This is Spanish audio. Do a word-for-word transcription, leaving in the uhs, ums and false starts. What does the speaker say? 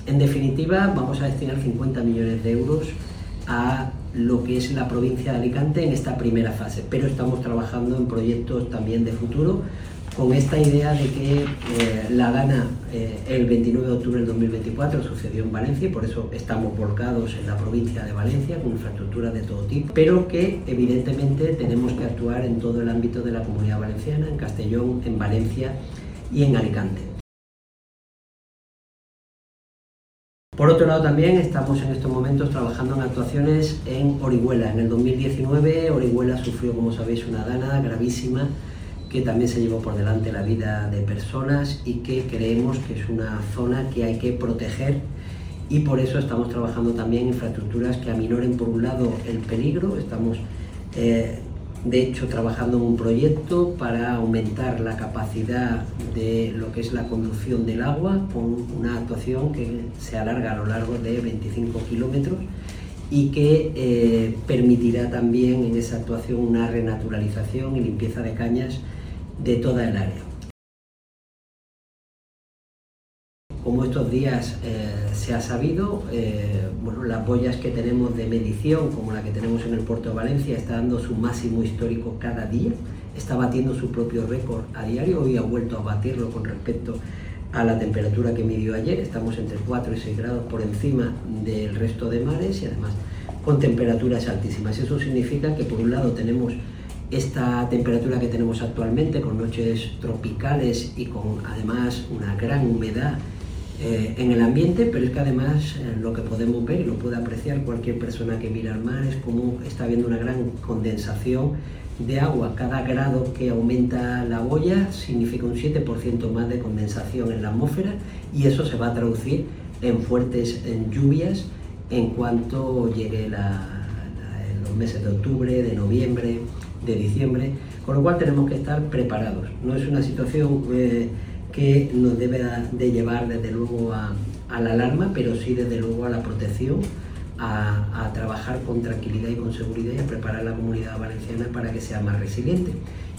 En definitiva, vamos a destinar cincuenta millones de euros a lo que es la provincia de Alicante en esta primera fase, pero estamos trabajando en proyectos también de futuro con esta idea de que eh, la gana eh, el veintinueve de octubre del dos mil veinticuatro sucedió en Valencia y por eso estamos volcados en la provincia de Valencia con infraestructuras de todo tipo, pero que evidentemente tenemos que actuar en todo el ámbito de la Comunidad Valenciana, en Castellón, en Valencia y en Alicante. Por otro lado, también estamos en estos momentos trabajando en actuaciones en Orihuela. En el dos mil diecinueve, Orihuela sufrió, como sabéis, una dana gravísima que también se llevó por delante la vida de personas y que creemos que es una zona que hay que proteger, y por eso estamos trabajando también en infraestructuras que aminoren, por un lado, el peligro. Estamos, eh, de hecho, trabajando en un proyecto para aumentar la capacidad de lo que es la conducción del agua, con una actuación que se alarga a lo largo de veinticinco kilómetros y que eh, permitirá también en esa actuación una renaturalización y limpieza de cañas de toda el área. Como estos días eh, se ha sabido, eh, bueno, las boyas que tenemos de medición, como la que tenemos en el puerto de Valencia, está dando su máximo histórico cada día, está batiendo su propio récord a diario. Hoy ha vuelto a batirlo con respecto a la temperatura que midió ayer. Estamos entre cuatro y seis grados por encima del resto de mares y además con temperaturas altísimas. Eso significa que, por un lado, tenemos esta temperatura que tenemos actualmente, con noches tropicales y con además una gran humedad eh, en el ambiente, pero es que además eh, lo que podemos ver y lo puede apreciar cualquier persona que mira al mar es cómo está habiendo una gran condensación de agua. Cada grado que aumenta la boya significa un siete por ciento más de condensación en la atmósfera, y eso se va a traducir en fuertes en lluvias en cuanto llegue la, la, los meses de octubre, de noviembre, de diciembre, con lo cual tenemos que estar preparados. No es una situación eh, que nos debe de llevar desde luego a, a la alarma, pero sí desde luego a la protección, a, a trabajar con tranquilidad y con seguridad y a preparar a la Comunidad Valenciana para que sea más resiliente.